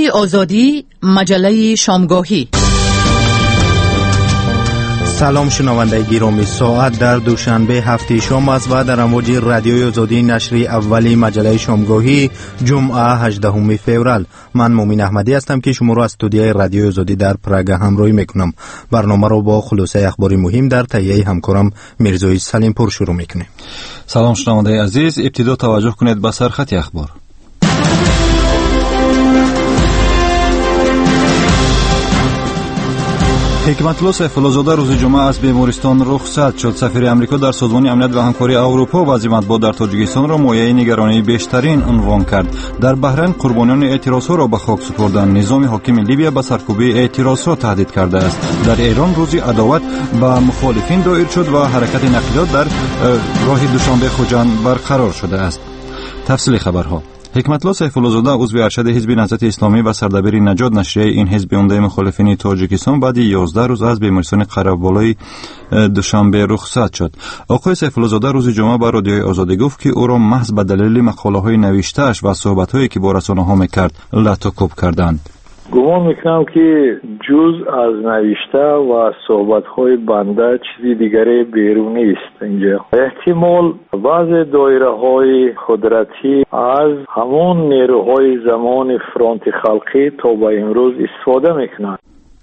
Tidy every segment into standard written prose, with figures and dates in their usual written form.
آزادی، مجله شامگاهی. سلام شنونده گرامی، ساعت در دوشنبه هفته شام است و در امواج رادیوی آزادی نشری اولی مجله شامگاهی جمعه 18 فوریه. من مومن احمدی هستم که شما را از استودیوی رادیوی آزادی در پراگ همراهی میکنم. برنامه را با خلاصه اخباری مهم در تهیه همکارم میرزای سلیمپور شروع میکنیم. سلام شنونده عزیز، ابتدا توجه کنید به سرخط اخبار. حکمت الله سیف الله زاده روز جمعه از بیمارستان رخصت شد. سفیر امریکا در سازمان امنیت و همکاری اروپا وضع مطبوعات در تاجیکستان را مایه نگرانی بیشترین عنوان کرد. در بحرین قربانیان اعتراضها را به خاک سپردند. نظام حاکم لیبیا به سرکوبی اعتراضها تهدید کرده است. در ایران روز عداوت به مخالفین دایر شد و حرکت نقلیات در راه دوشنبه خوجند برقرار شده است. تفصیل خبرها. حکمت الله سیف الله زاده عضو ارشد حزب نهضت اسلامی و سردبیر نجات نشریه این حزب عمده مخالفین تاجیکستان بعد 11 روز از بیمارستان قره‌بالای دوشنبه رخصت شد. آقای سیف الله زاده روز جمعه به رادیوی آزادی گفت که او را محض به دلیل مقاله‌های نوشته‌اش و صحبت‌هایی که با رسانه‌ها می‌کرد لطوکوب کردند. گمان میکنم که جز از نوشته و صحبت‌های بنده چیزی دیگری بیرون نیست. اینجا احتمال بعض دایره‌های قدرتی از همون نیروهای زمان فرانت خلقی تا به امروز استفاده میکنند.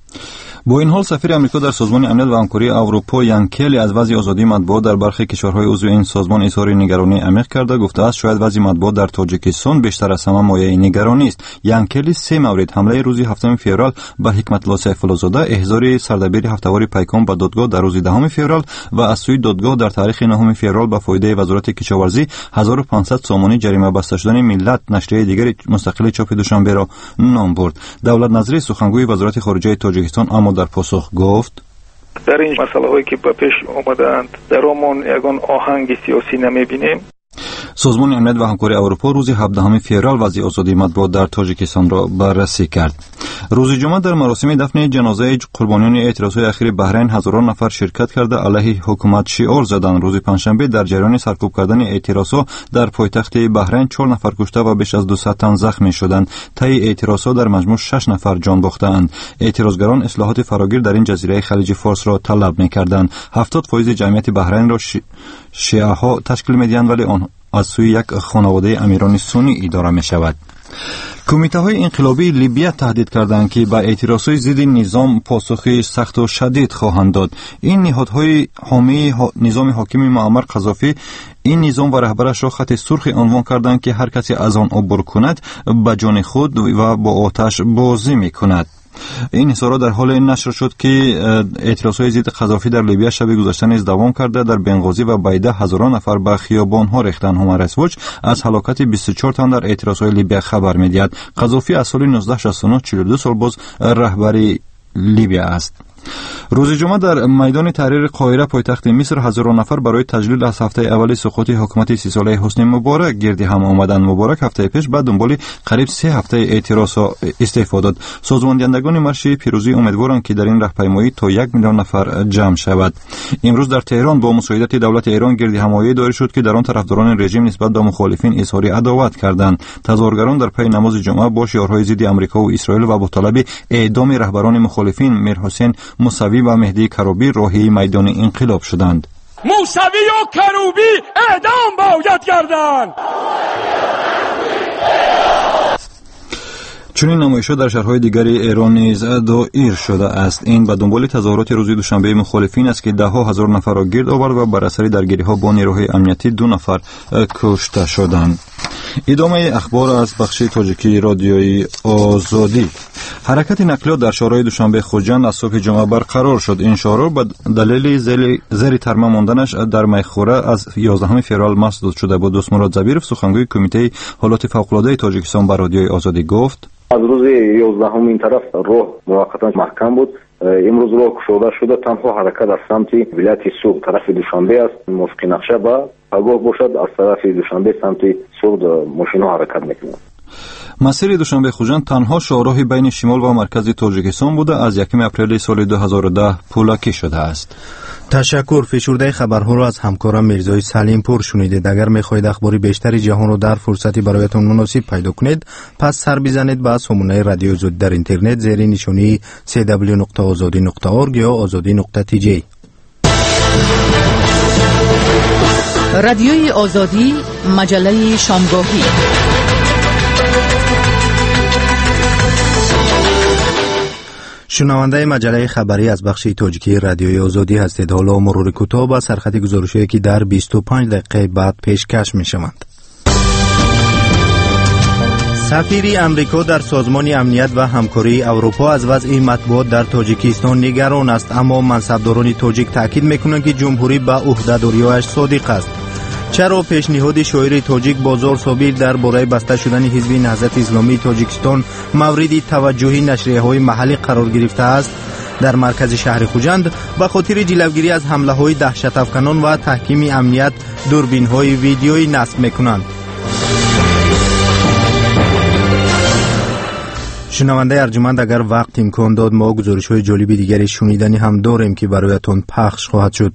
با این حال سفیر امریکا در سازمان امنیت و همکاری اروپا یان کلی از وضع آزادی مطبوعات در برخی کشورهای عضو این سازمان اظهار نگرانی عمیق کرده. گفته است شاید وضع مطبوعات در تاجیکستان بیشتر از همه مایه نگرانی است. یان کلی 3 مورد حمله روز 7 فوریه به حکمت الله سیف الله زاده، احضار سردبیر هفته‌وار پیکان به دادگاه در روز 10 فوریه و از سوی دادگاه در تاریخ 9 فوریه به فایده وزارت کشاورزی 1500 سامانی جریمه بسته شدن ملت نشریه دیگر مستقل چاپ دوشنبه را نام برد. دولت نظری سخنگوی وزارت خارجه تاجیکستان اما در پاسخ گفت در این مسئله هایی که به پیش آمدند در آن یگان آهنگ سیاسی نمیبینیم. سازمان امنیت و همکاری اروپا روز 17 فوریه وضع آزادی مطبوعات در تاجیکستان را بررسی کرد. روز جمعه در مراسم دفن جنازه قربانیان اعتراضهای اخیر بحرین هزاران نفر شرکت کرده علیه حکومت شعار زدند. روز پنجشنبه در جریان سرکوب کردن اعتراضها در پایتخت بحرین 4 نفر کشته و بیش از 200 تن زخمی شدند. طی اعتراضها در مجموع 6 نفر جان باختند. اعتراضگران اصلاحات فراگیر در این جزیره خلیج فارس را طلب می‌کردند. 70% جمعیت بحرین را شیعه‌ها تشکیل می‌دهند ولی آن از سوی یک خانواده امیران سنی اداره می شود. کمیته های انقلابی لیبیا تهدید کردند که به اعتراضهای ضد نظام پاسخی سخت و شدید خواهند داد. این نهادهای حامی نظام حاکم معمر قذافی این نظام و رهبرش را خط سرخ عنوان کردند که هر کسی از آن عبور کند به جان خود و با آتش بازی می کند. این اظهارات در حال نشر شد که اعتراضهای ضد قذافی در لیبیا شب گذشته نیز دوام کرده. در بنغازی و بیده هزاران نفر به خیابان‌ها ریختند. هیومن رایتس واچ از هلاکت 24 تن در اعتراضهای لیبیا خبر می‌دهد. قذافی از سال 1969 42 سال باز رهبری لیبیا است. روز جمعه در میدان تحریر قاهره پایتخت مصر هزاران نفر برای تجلیل از هفته اول سقوط حکومت 30 ساله حسنی مبارک گردی هم آمدند. مبارک هفته پیش بعد دنبال قریب 3 هفته اعتراض استعفا داد. سازماندهندگان مرش پیروزی امیدوارند که در این راهپیمایی تا 1 میلیون نفر جمع شود. امروز در تهران با مساعدت دولت ایران گردی همایی دایر شد که در آن طرفداران رژیم نسبت به مخالفین اظهار عداوت کردند. تظاهرگران در پی نماز جمعه با شعارهای ضد آمریکا و اسرائیل و با طلب اعدام رهبران مخالفین میرحسین موسوی و مهدی کروبی راهی میدان انقلاب شدند. موسوی و کروبی اعدام باید گردند. چنین نمایش‌ها در شهرهای دیگری ایران نیز دایر شده است. این به دنبال تظاهرات روز دوشنبه مخالفین است که ده‌ها هزار نفر را گرد آورد و بر اثر درگیری‌ها با نیروهای امنیتی 2 نفر کشته شدند. ادامه اخبار از بخش تاجیکی رادیوی آزادی. حرکت نقلیات در شهرهای دوشنبه خوجند از صبح جمعه برقرار شد. این شهرها به دلیل زیر ترمیم ماندنش در میخوره از 11 فوریه مسدود شده بود. دوست مراد زبیرов سخنگوی کمیته حالات فوق‌العاده تاجیکستان به رادیوی آزادی گفت از روز 11 این طرف راه موقتا محکم بود. امروز راه گشوده شده. تنها حرکت از سمت ولایت سوق طرف دوشنبه است. موافق نقشه و آگاه باشد از طرف دوشنبه سمت سوق ماشینا حرکت میکنند. مسیر دوشنبه خوجند تنها شاهراه بین شمال و مرکز تاجیکستان بوده. از 1 اپریل سال 2010 پولکی شده است. تشکر. فشرده خبرها را از همکارم میرزای سلیم پور شنیدید. اگر میخواهید اخبار بیشتری جهان را در فرصتی برایتان مناسب پیدا کنید، پس سر بزنید به سامانه رادیو آزادی در اینترنت زیر نشانی www.azadi.org یا azadi.tj. رادیوی آزادی، مجله شامگاهی. شنونده مجله خبری از بخش تاجیکی رادیوی آزادی هستید. حالا مرور کوتاه با سرخط گزارش‌هایی که در 25 دقیقه بعد پیشکش می‌شوند. سفیر امریکا در سازمان امنیت و همکاری اروپا از وضع مطبوعات در تاجیکستان نگران است، اما منصبداران تاجیک تاکید می‌کنند که جمهوری به عهده‌داری‌هایش صادق است. چرا پیشنهاد شاعر تاجیک بازار صابر درباره بسته شدن حزب نهضت اسلامی تاجیکستان مورد توجه نشریه‌های محلی قرار گرفته است؟ در مرکز شهر خوجند به خاطر جلوگیری از حمله‌های دهشت‌افکنان و تحکیم امنیت دوربین‌های ویدیویی نصب می‌کنند. شنونده ارجمند، اگر وقت امکان داد ما گزارش‌های جالب دیگری شنیدنی هم داریم که برایتان پخش خواهد شد.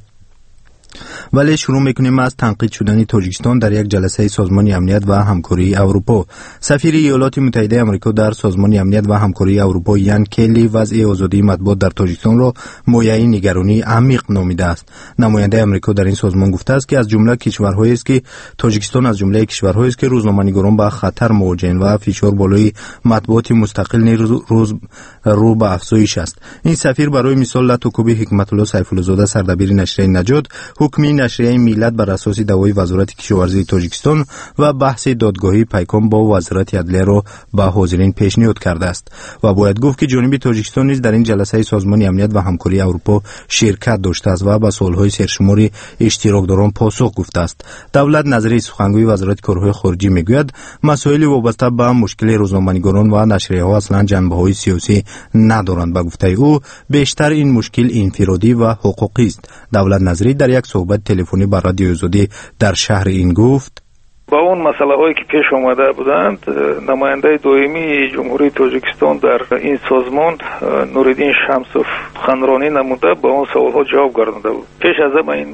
ولی شروع میکنیم از تنقید شدن تاجیکستان در یک جلسه سازمان امنیت و همکاری اروپا. سفیر ایالات متحده آمریکا در سازمان امنیت و همکاری اروپا یان کلی وضع آزادی مطبوعات در تاجیکستان را موجب نگرانی عمیق نامیده است. نماینده آمریکا در این سازمان گفته است که از جمله کشورهایی است که تاجیکستان از جمله کشورهایی است که روزنامه‌نگاران با خطر مواجهند و فشار بالای مطبوعات مستقل روز رو به افزایش است. این سفیر برای مثال لاتوکوبی حکمت الله سیف الله زاده سردبیر نشریه نجات حکمی نشریه ملت بر اساس دعوای وزارت کشاورزی تاجیکستان و بحث دادگاهی پیکان با وزارت عدلیه را به حاضرین پیشنهاد کرده است و باید گفت که جانب تاجیکستان نیز در این جلسه سازمان امنیت و همکاری اروپا شرکت داشته است و به سوالهای سرشماری اشتراکداران پاسخ گفته است. دولت نظری سخنگوی وزارت کارهای خارجی میگوید مسائل وابسته به مشکل روزنامه‌نگاران و نشریه‌ها اصلا جنبه‌های سیاسی ندارند. به گفته او بیشتر این مشکل انفرادی و حقوقی است. دولت نظری در یک صحبت تلفنی با رادیو آزادی در شهر این گفت: با اون مسئله هایی که پیش آمده بودند، نماینده دائمی جمهوری تاجیکستان در این سازمان نوردین شمسوف سخنرانی نموده با اون سوال ها جواب گردانده بود. پیش از این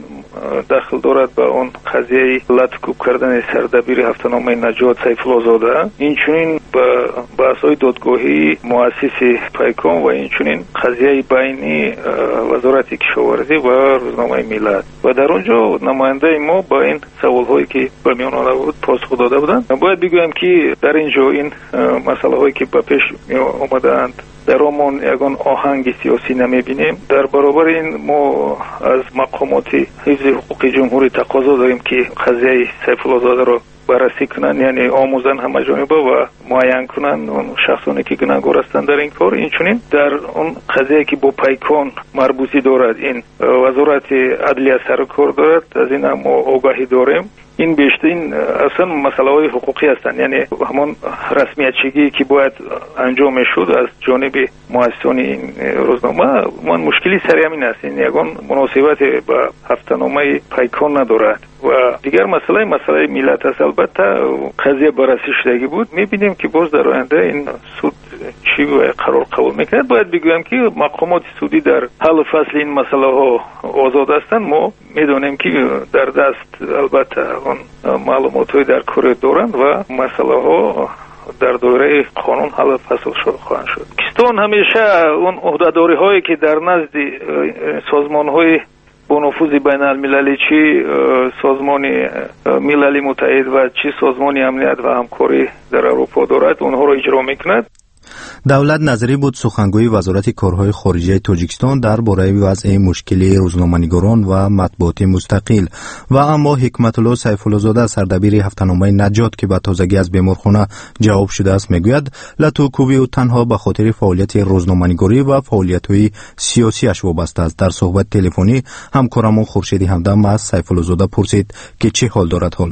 دخل دارد به اون قضیه لطکوب کردن سردبیر هفته‌نامه نجات سیف الله زاده، اینچنین به بحث‌های دادگاهی مؤسس پیکان و اینچنین قضیه بینی وزارت کشاورزی و روزنامه ملت. و در اونجا نماینده ما با این سوال هایی که به میان آمده پاسخ داده بودند. باید بگویم که در اینجا این مسئله هایی که به پیش آمدند در آن یگان آهنگ سیاسی نمیبینیم. در برابر این ما از مقامات حفظ حقوق جمهوری تقاضا داریم که قضیه سیف الله زاده را بررسی کنن، یعنی آموزن همه جانبه و معین کنن اون شخصانی که گناهکار هستند در این کار. اینچنین در اون قضیه که با پیکان مربوطی دارد، این وزارت عدلیه سر کار دارد، از این هم آگاهی داریم. این بیشترین اصلا مسئله های حقوقی هستند، یعنی همان رسمیتچگی که باید انجام شد از جانب مؤسسان این روزنامه. من مشکلی سر همین است، این یگان مناسبت به هفته‌نامه پیکان ندارد. و دیگر مسئله ملت است. البته قضیه بررسی شدگی بود. میبینیم که باز در آینده این سود چی قرار قبول میکند. باید بگویم که مقامات سودی در حل فصل این مسئله ها آزاد هستند. ما میدونیم که در دست البته اون معلومات های در کار دارند و مسئله ها در دایره قانون حل فصل خواهند شد. پاکستان همیشه اون عهده‌داری هایی که در نزد سازمان های با نفوذ بین المللی، چی سازمان ملل متحد و چی سازمان امنیت و همکاری در اروپا دارد، اونها را اجرا میکند. دولت نظری بود سخنگوی وزارت کارهای خارجه تاجیکستان درباره وضع مشکلی روزنامه‌نگاران و مطبوعات مستقل. و اما حکمت الله سیف الله زاده سردبیر هفته‌نامه نجات که به تازگی از بیمارخانه جواب شده است میگوید لاتوکوبی او تنها به خاطر فعالیت روزنامه‌نگاری و فعالیت‌های سیاسیش وابسته است. در صحبت تلفنی همکارم خورشید همدم از سیف الله زاده پرسید که چه حال دارد حالا.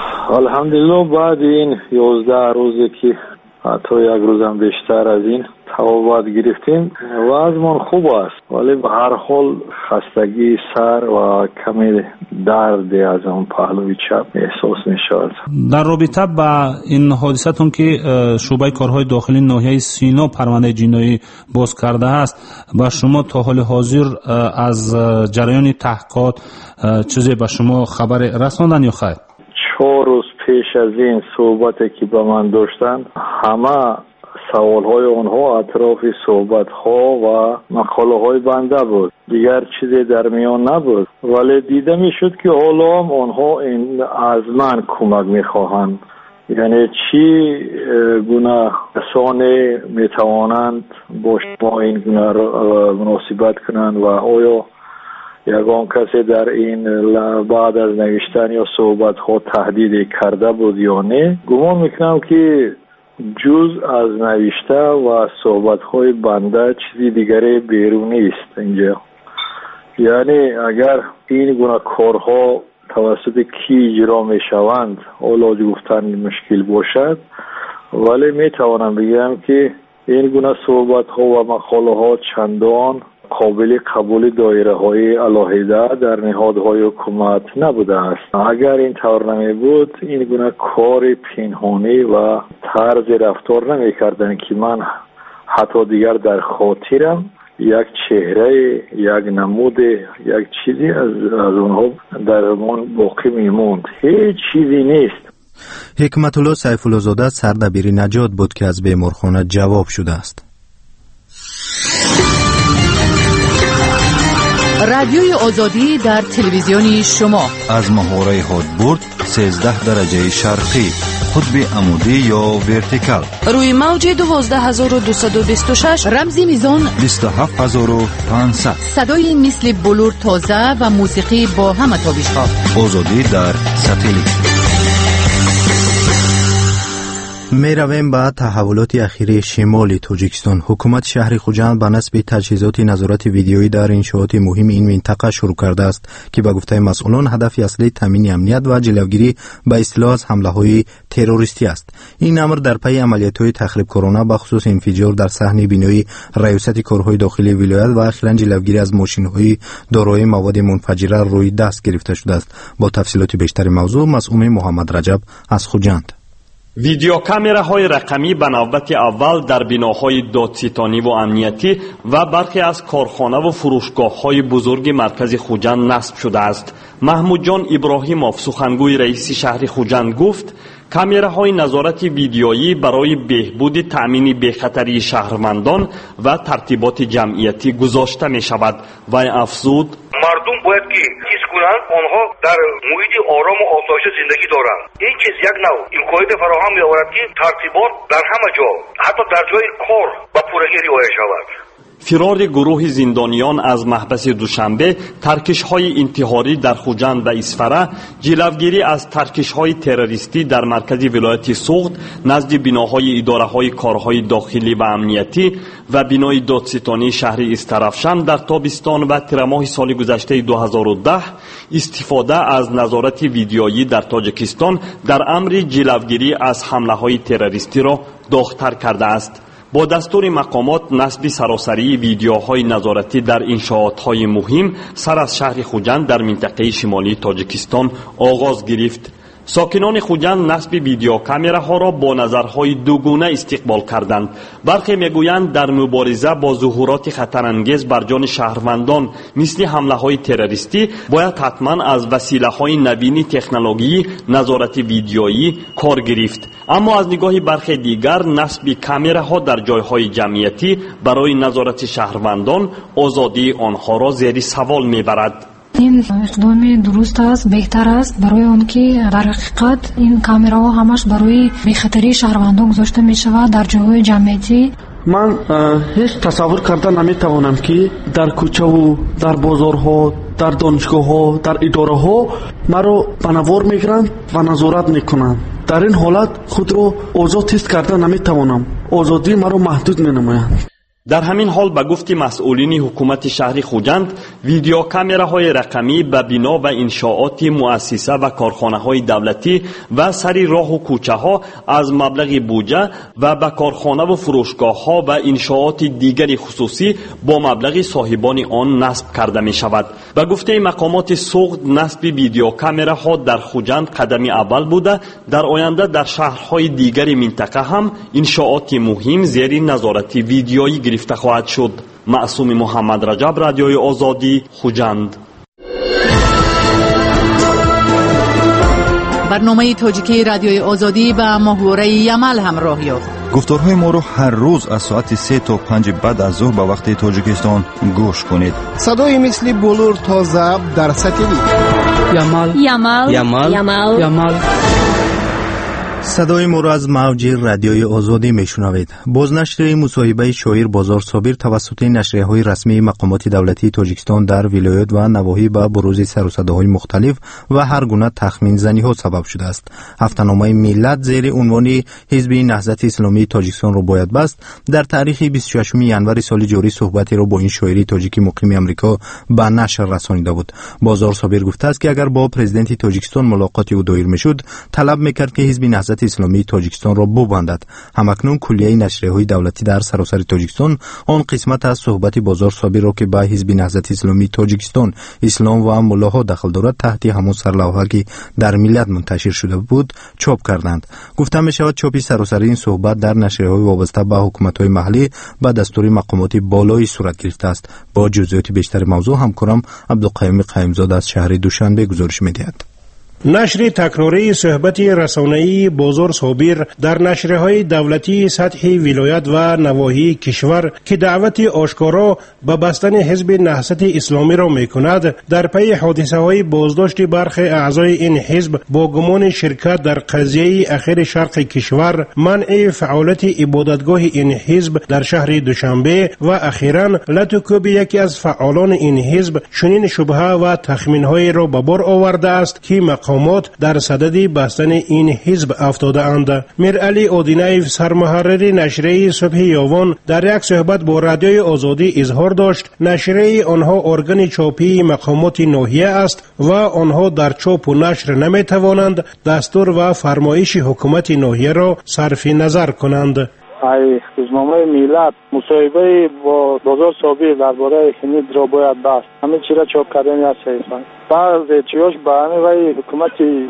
الحمدلله بعد این 11 روزی که حتی یک روزم بیشتر از این طبابت گرفتیم وضعمان خوب است، ولی به هر حال خستگی سر و کمی درد از اون پهلوی چپ احساس میشود. در رابطه با این حادثتون که شعبه کارهای داخلی ناحیه سینا پرونده جنایی باز کرده است، با شما تا حال حاضر از جریان تحقیقات چیزی به شما خبر رساندن یا خیر؟ 4 روز پیش از این صحبتی که با من داشتن، همه سوالهای آنها اطراف صحبتها و مقاله بنده بود، دیگر چیزی در میان نبود. ولی دیده میشد که حالا هم آنها از من کمک میخواهند، یعنی چی گونه کسانی میتوانند با شما این گونه مناسبت کنند و آیا یگان کسی در این بعد از نوشتن یا صحبت ها تهدید کرده بود یا نه. گمان میکنم که جز از نوشته و صحبت های بنده چیزی دیگری بیرون نیست اینجا. یعنی اگر این گونه کارها توسط کی اجرا میشوند حالا گفتن مشکل باشد، ولی میتوانم بگم که این گونه صحبت ها و مقاله ها چندان قابل قبول دایره های علاهیده در نهادهای حکومت نبوده است. اگر این طور نمی بود این گونه کار پنهانی و طرز رفتار نمی کردن که من حتی دیگر در خاطرم یک چهره، یک نمود، یک چیزی از اونها در من باقی میموند. هیچ چیزی نیست. حکمت الله سیف الله زاده سردبیر نجات بود که از بیمارخانه جواب شده است. رادیوی آزادی در تلویزیونی شما از محوره هادبورد 13 درجه شرقی، قطب عمودی یا ورتیکال، روی موج 12226 رمزی میزان 27500، صدای مثل بلور تازه و موسیقی با همه تابش‌ها. آزادی در ساتلیت. می رویم به تحولات اخیر شمال تاجیکستان. حکومت شهر خوجند به نسبت تجهیزات نظارت ویدیویی در انشاءات مهم این منطقه شروع کرده است که به گفته مسئولان هدف اصلی تامین امنیت و جلوگیری به اصطلاح از حمله‌های تروریستی است. این امر در پی عملیات‌های تخریبکارانه به خصوص انفجار در صحن بینایی ریاست کارهای داخلی ولایت و اخیراً جلوگیری از ماشین‌های دارای مواد منفجره روی دست گرفته شده است. با تفصیلات بیشتر موضوع مسئول محمد رجب از خوجند. ویدیو کامراهای رقمی به نوبت اول در بناهای دادستانی و امنیتی و برخی از کارخانه و فروشگاه‌های بزرگ مرکز خوجند نصب شده است. محمود جان ابراهیموف سخنگوی رئیس شهر خوجند گفت کامراهای نظارت ویدیویی برای بهبود تأمین بی‌خطری شهروندان و ترتیبات جمعیتی گذاشته می شود و افزود مردم باید که حس کنند آنها در محیط آرام و آسایش زندگی دارند. این چیز یک نوع امکانات فراهم می‌آورد که ترتیبات در همه جا حتی در جای کار به پورگی رعایت شود. فرار گروه زندانیان از محبس دوشنبه، ترکش‌های انتحاری در خوجند و اسفره، جلوگیری از ترکش‌های تروریستی در مرکز ولایت سوغد نزد بناهای اداره‌های کارهای داخلی و امنیتی و بنای دادستانی شهر استرافشان در تابستان و ترماه سال گذشته 2010 استفاده از نظارت ویدیویی در تاجیکستان در امر جلوگیری از حمله‌های تروریستی را داغ‌تر کرده است. با دستور مقامات نصب سراسری ویدیوهای نظارتی در انشاءات‌های مهم سر از شهر خوجند در منطقه شمالی تاجیکستان آغاز گرفت. ساکنان خوجند نصب ویدیو کامراها را با نظرهای دوگانه استقبال کردند. برخی میگویند در مبارزه با ظهورات خطرانگیز بر جان شهروندان مثل حمله‌های تروریستی باید حتما از وسیله‌های نوین تکنولوژی نظارت ویدیویی کار گرفت. اما از نگاه برخی دیگر نصب کامراها در جایهای جمعیتی برای نظارت شهروندان آزادی آنها را زیر سوال میبرد. این اقدام درست است، بهتر است برای آن که در حقیقت این کامراها همش برای بی‌خطری شهروندان گذاشته می شود در جاهای جمعیتی. من هیچ تصور کرده نمیتوانم که در کوچه و در بازارها، در دانشگاه‌ها، در اداره‌ها مرا به نوار میگیرند و نظارت میکنند. در این حالت خود را آزاد حس کرده نمیتوانم. آزادی مرا محدود مینمایند. در همین حال به گفت مسئولین حکومت شهر خوجند، ویدیو کامراهای رقمی به بنا و انشاءات مؤسسه و کارخانه‌های دولتی و سری راه و کوچه‌ها از مبلغ بودجه و به کارخانه و فروشگاه‌ها و انشاءات دیگر خصوصی با مبلغ صاحبان آن نصب کرده می‌شود. به گفته مقامات سوخت، نصب ویدیو کامراها در خوجند قدم اول بوده. در آینده در شهرهای دیگر منطقه هم انشاءات مهم زیر نظارت ویدیویی گرفته خواهد شد. معصوم محمد رجب، رادیوی آزادی، خوجند. برنامه تاجیکی رادیوی آزادی به محوره یمل همراه یافت. گفتارهای ما رو هر روز از ساعت 3 تا 5 بعد از ظهر به وقت تاجیکستان گوش کنید. صدای مثل بلور تا ضبط در ستلیت. یمل. صدای ما را از موج رادیوی آزادی میشنوید. بازنشر مصاحبه شاعر بازار صابر توسط نشریه‌های رسمی مقامات دولتی تاجیکستان در ولایت و نواحی به بروز سر و صداهای مختلف و هر گونه تخمین زنی‌ها سبب شده است. هفته‌نامه ملت زیر عنوان حزب نهضت اسلامی تاجیکستان را باید بست در تاریخ 26 ینور سال جاری صحبتی را با این شاعر تاجیکی مقیم آمریکا به نشر رسانیده بود. بازار صابر گفته است که اگر با پرزیدنت تاجیکستان ملاقاتی او دایر میشد، طلب میکرد که حزب نهضت اسلامی تاجیکستان را ببندد. همکنون کلیه نشریه‌های دولتی در سراسر تاجیکستان آن قسمت از صحبت بازار صابر را که به حزب نهضت اسلامی تاجیکستان اسلام و ملاها دخل دارد تحت همون سرلوحه که در ملت منتشر شده بود چاپ کردند. گفته می شود چاپ سراسر این صحبت در نشریه‌های وابسته به حکومت‌های محلی به دستور مقامات بالایی صورت گرفته است. با جزئیات بیشتر موضوع همکارم عبدالقیوم قیمزاده از شهر دوشنبه گزارش می‌دهد. نشر تکراری صحبت رسانه‌ای بازار صابر در نشریه‌های دولتی سطح ولایت و نواحی کشور که دعوت آشکارا به بستن حزب نهضت اسلامی را می‌کند، در پی حادثه‌های بازداشت برخی اعضای این حزب با گمان شرکت در قضیه اخیر شرق کشور، منع فعالیت عبادتگاه این حزب در شهر دوشنبه و اخیراً لطوکوب یکی از فعالان این حزب چنین شبهه و تخمین‌های را به بار آورده است که مقامات در صدد بستن این حزب افتاده اند. میرعلی اودینایف، سرمحرر نشریه صبح یاوان، در یک صحبت با رادیوی آزادی اظهار داشت نشریه آنها ارگان چاپی مقامات ناحیه است و آنها در چاپ و نشر نمی توانند دستور و فرمایش حکومت ناحیه را صرف نظر کنند. ای روزنامه ملت مصاحبه با بازار صابر درباره خنید را باید بست. همه چی را چاپ کردن است. بعض چیاش به همه وی حکومت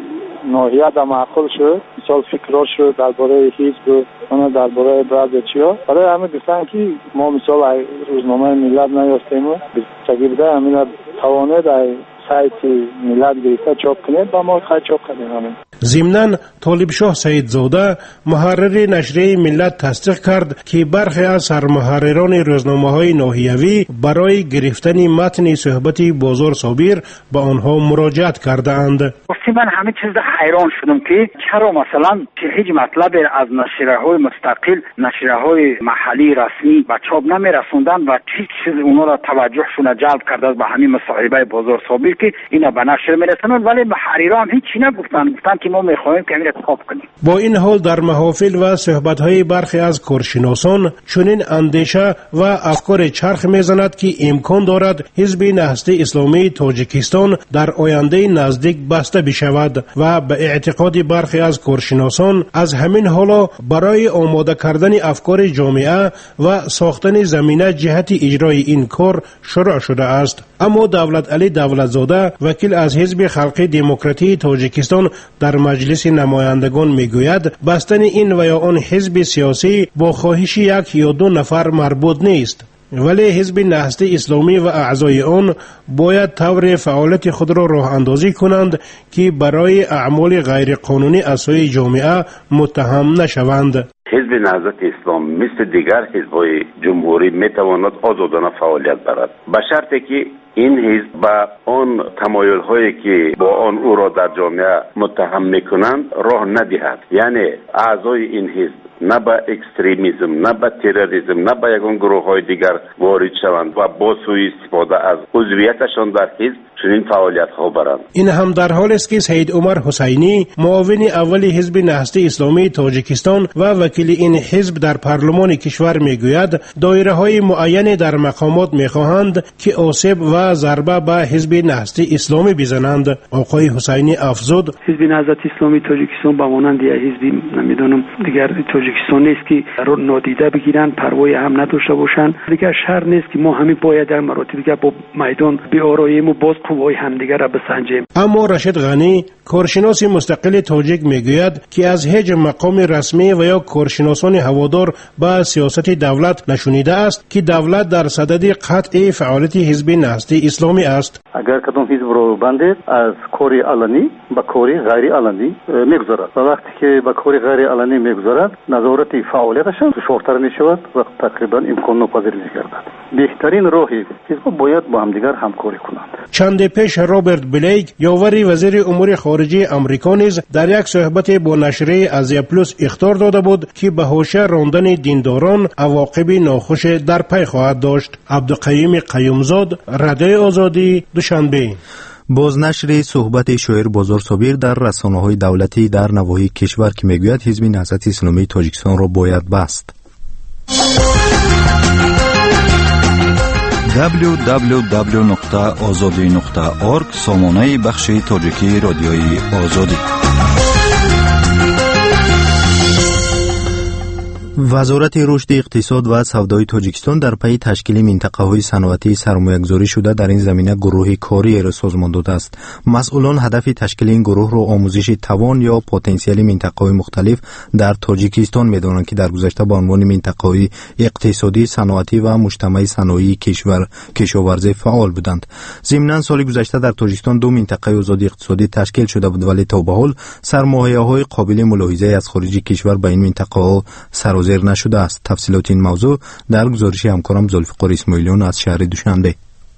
ناحیه در معقول شد. مثال فکراش رو درباره حزب و درباره بعض چیا. برای همه گفتن که ما مثال روزنامه ملت نیاستیم. تقریبا همین توانه در سایت ملت گرفته چاپ کنید و ما خواهد چاپ کنیم همین. ضمناً طالب شاه سیدزاده محرر نشریه ملت تصدیق کرد که برخی از سرمحرران روزنامه‌های ناحیوی برای گرفتن متن صحبت بازار صابر به آنها مراجعت کردند. من همه چیز حیران شدم که چرا مثلا هیچ مطلب از نشریه‌های مستقل، نشریه‌های محلی رسمی به چاپ نمی‌رسوندن و هیچ چیز اونا را توجهشون جلب کرده به همین مصاحبه بازار صابر که اینا به نشر می‌رسونن، ولی محرران هیچ چیزی نگفتن که ما می‌خوایم که این چاپ کنیم. با این حال در محافل و صحبت‌های برخی از کارشناسان چنین اندیشه و افکار چرخ می‌زند که امکان دارد حزب نهضت اسلامی تاجیکستان در آینده نزدیک بسته بشود و به اعتقاد برخی از کارشناسان از همین حالا برای آماده کردن افکار جامعه و ساختن زمینه جهت اجرای این کار شروع شده است. اما دولت علی دولتزاده وکیل از حزب خلقی دموکراتی تاجیکستان در مجلس نمایندگان میگوید بستن این و یا آن حزب سیاسی با خواهش یک یا دو نفر مربوط نیست، ولی حزب نهضت اسلامی و اعضای آن باید طور فعالیت خود را راه اندازی کنند که برای اعمال غیر قانونی اعضای جامعه متهم نشوند. حزب نهضت اسلام مثل دیگر حزب‌های جمهوری میتواند آزادانه فعالیت برد به شرطی که این حزب با آن تمایل‌هایی که با آن او را در جامعه متهم میکنند راه ندهد. یعنی اعضای این حزب نه به اکستریمیسم، نه به تروریسم، نه به یگان گروه‌های دیگر وارد شوند و با سوء استفاده از عضویتشان در حزب چنین فعالیت‌ها برند. این هم در حالی است که سید عمر حسینی معاون اول حزب نهضت اسلامی تاجیکستان و وکیل وکیل این حزب در پارلمان کشور میگوید دایره‌های معینی در مقامات میخواهند که آسیب و ضربه به حزب نهضت اسلامی بزنند. آقای حسینی افزود حزب نهضت اسلامی تاجیکستان با مانند حزبی نمیدونم دیگر تاجیکستان نیست که رو نادیده بگیرن، پروای هم نداشته باشن. دیگر شر نیست که ما همین باید در مراتب دیگر با میدان بیاراییم و باز قوای همدیگر را بسنجیم. اما رشید غنی کارشناس مستقل تاجیک میگوید که از هیچ مقام رسمی و یا کارشناسان هوادار به سیاست دولت نشونیده است که دولت در صدد قطع فعالیت حزب نهضت اسلامی است. اگر کدام حزب رو بنده از کاری علنی به کاری غیر علنی میگذارد و وقتی که به کاری غیر علنی میگذارد نظارت فعالیتشان دشوارتر میشود و تقریبا امکان ناپذیر میگردد. بهترین راهی حزب باید با همدیگر همکاری کنند. چند پیش رابرت بلیک یاوری وزیر امور خارجه آمریکا نیز در یک صحبت با نشریه آزیا پلوس اخطار داده بود که به حاشیه راندن دینداران عواقب ناخوش در پی خواهد داشت. عبدالقیوم قیومزاد، رادیو آزادی، دوشنبه. بازنشر صحبت شاعر بازار صابر در رسانه‌های دولتی در نواحی کشور که میگوید حزب نهضت اسلامی تاجیکستان را باید بست. www.azadi.org سامانه بخش تاجیکی رادیوی آزادی. وزارت رشد اقتصاد و سودای تاجیکستان در پی تشکیل منطقه‌های صنعتی سرمایه‌گذاری شده در این زمینه گروه کاری را سازمان داده است. مسئولان هدف تشکیل این گروه را آموزش توان یا پتانسیل منطقه‌های مختلف در تاجیکستان می‌دانند که در گذشته به عنوان منطقه‌های اقتصادی، صنعتی و مجتمع صنایع کشور کشاورزی فعال بودند. ضمناً سال گذشته در تاجیکستان دو منطقه آزادی اقتصادی تشکیل شده بود، ولی تا به حال سرمایه‌های قابل ملاحظه از خارج کشور به این منطقه‌ها سرازیر نشده است. تفصیلات این موضوع در گزارش همکارم ذوالفقار اسماعیلیون از شهر دوشنبه.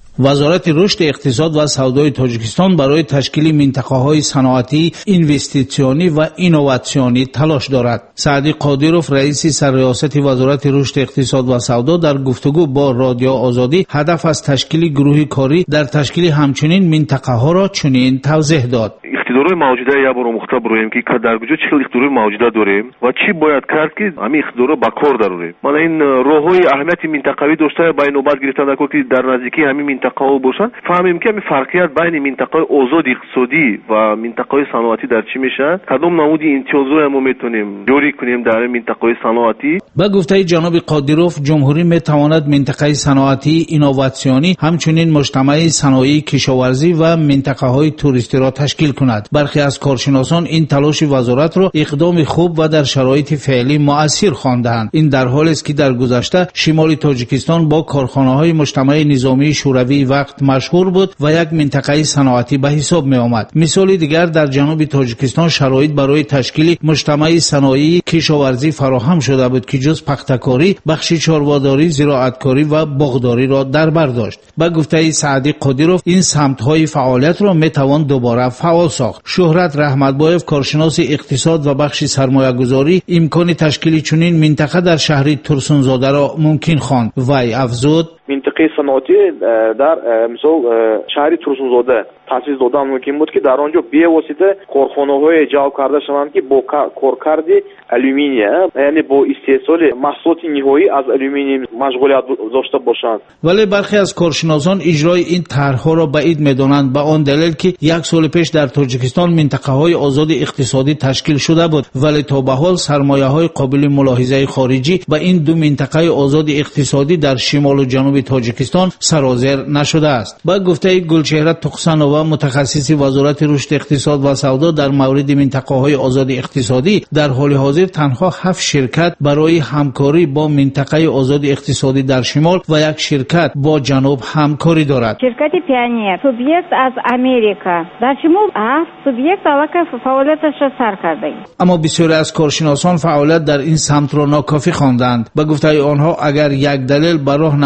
وزارت رشد اقتصاد و سودای تاجیکستان برای تشکیل منطقه‌های صنعتی، اینوستیسیونی و اینوواسیونی تلاش دارد. سعدی قادیروف رئیس سرریاست وزارت رشد اقتصاد و سودا در گفتگو با رادیو آزادی هدف از تشکیل گروه کاری در تشکیل همچنین منطقه‌ها را چنین توضیح داد. اقتدارهای موجوده یا برو مختبر رویم که در کجا چه اقتدارهای موجوده داریم و چی باید کرد که همین اقتدارها با کار داریم. من این راههای اهمیت منطقوی داشته با نوبت گرفتن که در نزدیکی همین منطقه ها باشن فهمیم که فرقیت بین منطقه آزاد اقتصادی و منطقه صنعتی در چی میشه، کدام نمود امتیازهای ما میتونیم جوری کنیم در منطقه صنعتی. با گفته جناب قادیروف جمهوری میتواند منطقه صنعتی، اینوواسیونی، همچنین مجتمع صنایع کشاورزی و منطقه های توریستی را تشکیل کند. برخی از کارشناسان این تلاش وزارت را اقدام خوب و در شرایط فعلی مؤثر خواندند. این در حالی است که در گذشته شمال تاجیکستان با کارخانه‌های مجتمع نظامی شوروی وقت مشهور بود و یک منطقه صنعتی به حساب می آمد. مثال دیگر در جنوب تاجیکستان شرایط برای تشکیل مجتمع صنایع کشاورزی فراهم شده بود که جز پخته‌کاری، بخش چارواداری، زراعتکاری و باغداری را در بر داشت. با گفته سعدی قادیروف این سمت‌های فعالیت را می توان دوباره فعال ساخت. شهرت رحمتبایف کارشناس اقتصاد و بخش سرمایه‌گذاری امکان تشکیل چنین منطقه در شهر ترسونزاده را ممکن خواند. وی افزود منطقه صنعتی در مثال شهر ترسونزاده تاسیس دادن ممکن بود که در آنجا به واسطه کارخانه‌های جلب کرده شوند که با کارکرد آلومینیوم یعنی با استحصال محصولات نهایی از آلومینیوم مشغولیت داشته باشند. ولی برخی از کارشناسان اجرای این طرح‌ها را بعید می‌دانند به آن دلیل که یک سال پیش در تاجیکستان منطقه‌های آزاد اقتصادی تشکیل شده بود ولی تا به حال سرمایه‌های قابل ملاحظه خارجی و این دو منطقه آزاد اقتصادی در شمال و جنوب تاجیکستان سرازیر نشده است. با گفته گلچهره تقسنووا متخصص وزارت رشد اقتصاد و سودا در مورد منطقه‌های آزاد اقتصادی در حال حاضر تنها 7 شرکت برای همکاری با منطقه آزاد اقتصادی در شمال و یک شرکت با جنوب همکاری دارد. شرکت پیانیر سوبیکت از امریکا در شمال 7 سوبیکت علاقه فعالیتش را سر کرده. اما بسیاری از کارشناسان فعالیت در این سمت را ناکافی خواندند. با گفته آنها اگر یک دلیل برای نماندن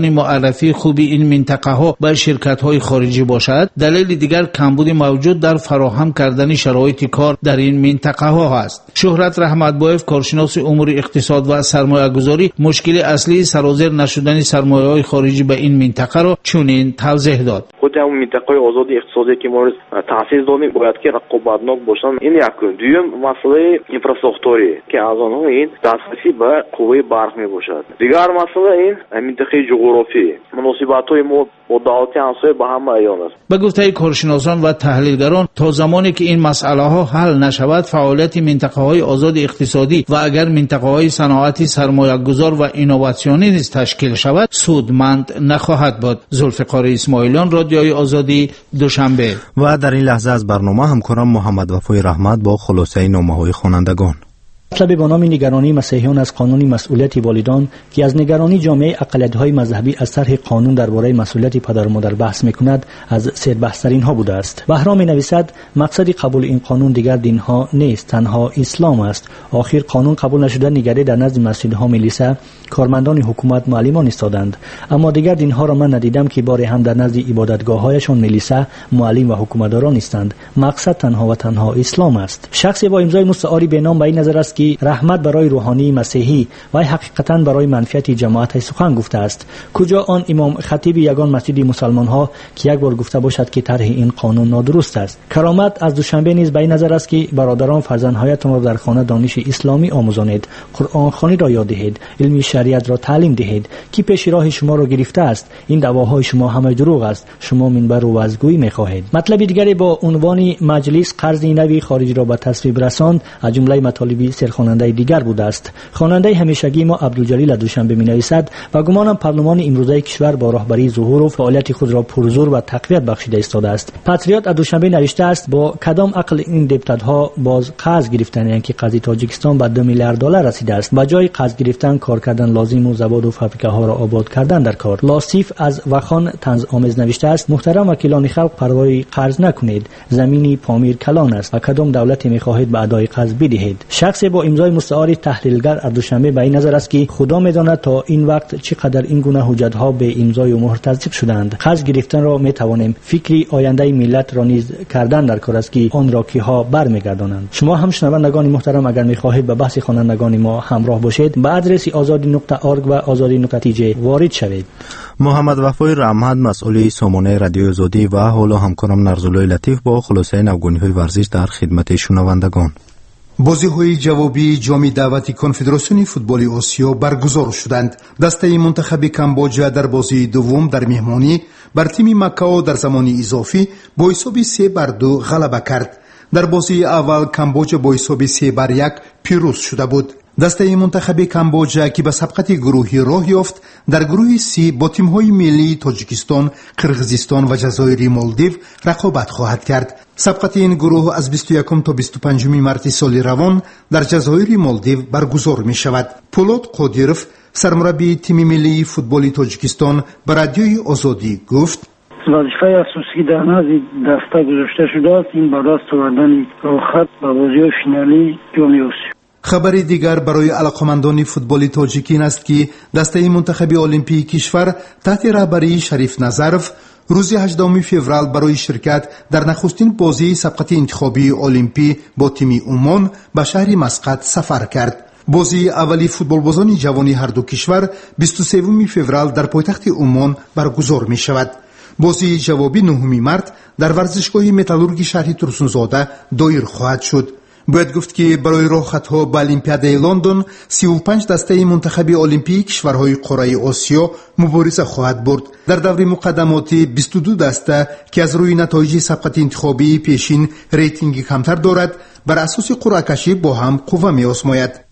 بدون معرفی خوب این منطقه ها به شرکت های خارجی باشد. دلیل دیگر کمبود موجود در فراهم کردن شرایط کار در این منطقه ها است. شهرت رحمتبایف، کارشناس امور اقتصاد و سرمایه گذاری، مشکل اصلی سرازیر نشدن سرمایه های خارجی به این منطقه را چنین توضیح داد. خود همون منطقه آزاد اقتصادی که ما تأسیس دادیم باید که رقابتناک باشن. این یک دوم مسئله اینفراستراکتوری که از آنها این دسترسی به قوه برق می باشد. دیگر مسئله این منطقه جغرافی، مناسبت های ما با دولت همسایه به هم عیان است. به گفته کارشناسان و تحلیلگران تا زمانی که این مسئله ها حل نشود فعالیت منطقه های آزاد اقتصادی و اگر منطقه های صنعتی سرمایه گذار و اینوواسیونی نیز تشکیل شود سودمند نخواهد بود. ذوالفقار اسماعیلیان، رادیوی آزادی، دوشنبه. و در این لحظه از برنامه همکارم محمد وفای رحمت با خلاصه نامه‌های خوانندگان. مطلب با نام نگرانی مسیحیان از قانون مسئولیت والدان که از نگرانی جامعه اقلیت‌های مذهبی از طرح قانون درباره مسئولیت پدر و مادر بحث می‌کند از سربحث‌ترین ها بوده است. بهرام نویسد مقصد قبول این قانون دیگر دین‌ها نیست، تنها اسلام است. آخر قانون قبول نشده نگری در نزد مسجدها ملیسا کارمندان حکومت معلمان ایستادند، اما دیگر دین‌ها را من ندیدم که بار هم در نزد عبادتگاه‌هایشان ملیسا معلم و حکومتداران نیستند. مقصد تنها و تنها اسلام است. شخصی با امضای مستعاری به نام به این نظر است که رحمت برای روحانی مسیحی و حقیقتاً برای منفعت جماعت سخن گفته است. کجا آن امام خطیب یگان مسجد مسلمان ها که یک بار گفته باشد که طرح این قانون نادرست است. کرامت از دوشنبه نیز به این نظر است که برادران فرزندهایتان را در خانه دانش اسلامی آموزانید، قرآن خوانی را یاد دهید، علم شریعت را تعلیم دهید که پیش راه شما را گرفته است. این دعواهای شما همه دروغ است. شما منبر و وعظگویی می‌خواهید. مطلب دیگری با عنوان مجلس قرض نوی خارجی را به تصویب رساند از جمله مطالب خواننده دیگر بوده است. خواننده همیشگی ما عبدالجلیل دوشنبه می‌نویسد و گمانم پارلمان امروزه کشور با راهبری ظهور و فعالیت خود را پرزور و تقویت بخشیده ایستاده است. پاتریوت دوشنبه نوشته است با کدام عقل این دپوتات‌ها باز قرض گرفتند که قرض تاجیکستان به 2 میلیارد دلار رسیده است. به جای قرض گرفتن کار کردن لازم و زباد و فابریکه ها را آباد کردن در کار. لاصیف از وخان طنز آمیز نوشته است محترم وکیلان خلق پروای قرض نکنید، زمینی پامیر کلان است و کدام دولت می‌خواهید به ادای قرض بدهید. شخص با امضای مستعار تحلیلگر از دوشنبه به این نظر است که خدا می‌داند تا این وقت چقدر این گونه حجت‌ها به امضای و مهر تصدیق شدند. قرض گرفتن را می‌توانیم فکری آینده ملت را نیز کردن در کار است که آن را کی‌ها برمیگردانند. شما هم شنوندگان محترم اگر می‌خواهید به بحث خوانندگان ما همراه باشید به آدرس azadi.org و azadi.tj وارد شوید. محمد وفای رحمت مسئول سامانه رادیو آزادی و حالا همکارم نرزولای لطیف با خلاصه نوگانی‌های ورزش در خدمت شنوندگان. بازی‌های جوابی جام دعوت کنفدراسیون فوتبال آسیا برگزار شدند. دسته منتخب کامبوجا در بازی دوم در مهمانی بر تیم مکائو در زمان اضافی با حساب 3-2 غلبه کرد. در بازی اول کامبوجا با حساب 3-1 پیروز شده بود. دسته منتخب کامبوجا که به سبقت گروهی راه یافت در گروه سی با تیم‌های ملی تاجیکستان، قرقیزستان و جزایر مالدیو رقابت خواهد کرد. سبقت این گروه از 21 تا 25 مارس سال روان در جزایر مالدیو برگزار می شود. پولاد قادیروف سرمربی تیم ملی فوتبال تاجیکستان به رادیوی آزادی گفت وظیفه اساسی در نزد دسته گذاشته شده است این با دست آوردن راحت به بازی فینالی جام آسیا. خبر دیگر برای علاقمندان فوتبال تاجیک این است که دسته منتخب المپیک کشور تحت رهبری شریف نظرف روز 18 فوریه برای شرکت در نخستین بازی سبقت انتخابی المپی با تیم عمان به شهر مسقط سفر کرد. بازی اولی فوتبالبازان جوانی هر دو کشور 23 فوریه در پایتخت عمان برگزار می شود. بازی جوابی 9 مارس در ورزشگاه متالورگی شهر ترسونزاده دایر خواهد شد. باید گفت که برای راحت‌ها به المپیادای لندن 35 دسته منتخب المپیک کشورهای قاره آسیا مبارزه خواهد برد. در دور مقدماتی 22 دسته که از روی نتایج سبقت انتخابی پیشین ریتینگ کمتر دارد بر اساس قرعه کشی با هم قوه می‌آزماید.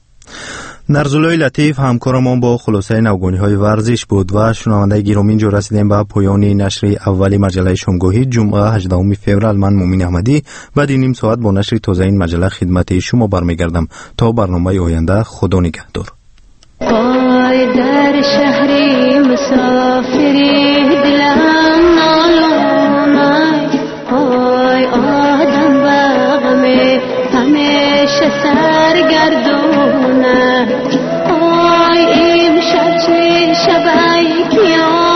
نرزولای لطیف همکارمان با خلاصه نوگانی‌های ورزش بود و شنونده گرامی اینجا رسیدیم به پایان نشر اولی مجله شامگاهی جمعه 18 فوریه. من مومن احمدی بعد نیم ساعت با نشر تازه این مجله خدمت شما برمیگردم. تا برنامه آینده خدا نگهدار. در شهری مسافری دلم نالونای آی آدم بغمه همیشه سرگردونه آی امشب چه شبایی کیا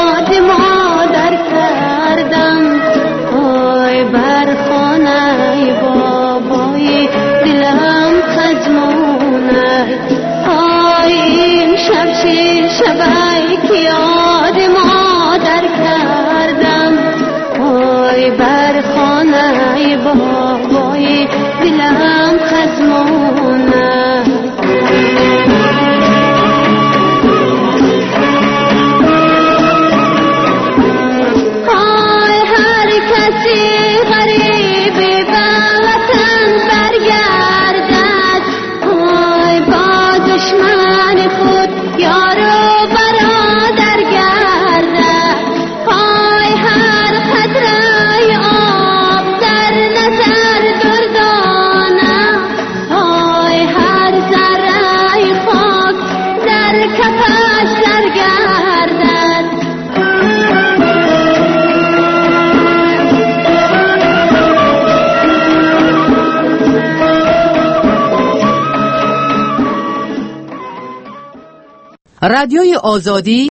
رادیوی آزادی